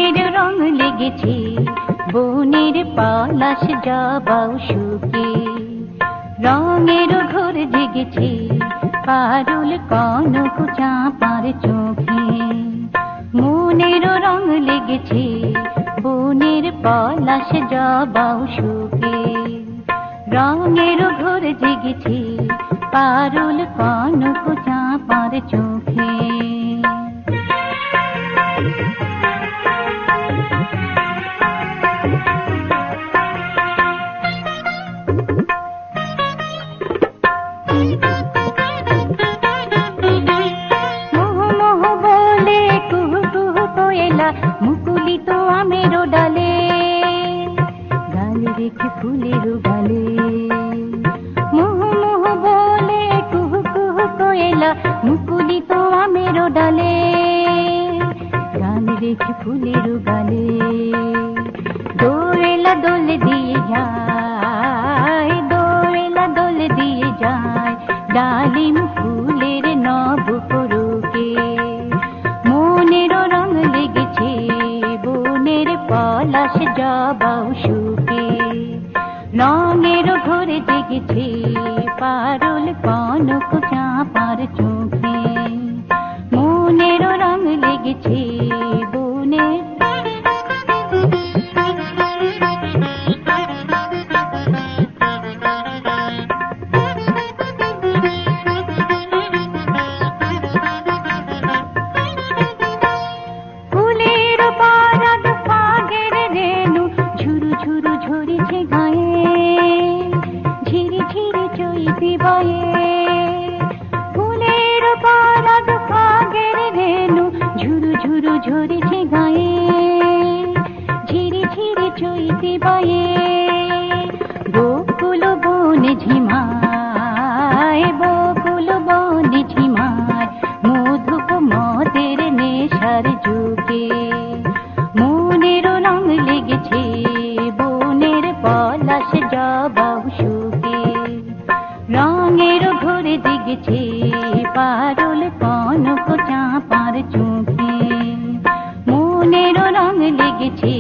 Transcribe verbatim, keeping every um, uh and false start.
মনের রং লেগেছে বনের পলাশ জবাও শুকে, রঙের ঘোর জেগেছে পারুল কনক চাঁপার চোখে। মনের রং লেগেছে বনের পলাশ জবাও শুকে, রঙের ঘোর জেগেছে পারুল কনক চাঁপার চোখে। মুকুলিত আমের ডালে গালে রেখে ফুলের গালে, মোহ মোহ বলে কুহু কুহু কোয়েলা মুকুলিত আমের ডালে গালে রেখে ফুলের গালে। দোয়েলা দোল দিয়ে যায়, দোয়েলা দোল দিয়ে যায় ডালিম ফুলের নব পরকে। মনের রং লেগেছে বনের পলাশ জবাও শুকে, রঙের ঘোরে জেগেছে পারুল কনক চাঁপার চোখে। মনের রং লেগেছে বনের ফুলের পারাগ ফাগের রেণু ঝুরু ঝুরু ঝরেছে গায়ে, ঝিরি ঝিরি চৈতি বয়ে। বকুল বনে ঝিমায়, বকুল বনে ঝিমায় মধুপ মদের নেশার যুগে। মনের রং লেগেছে বনের পলাশ জবাও শুকে, রঙের ঘোরে জেগেছে পারুল কনক চাঁপার চোখে। মনের রং লেগেছে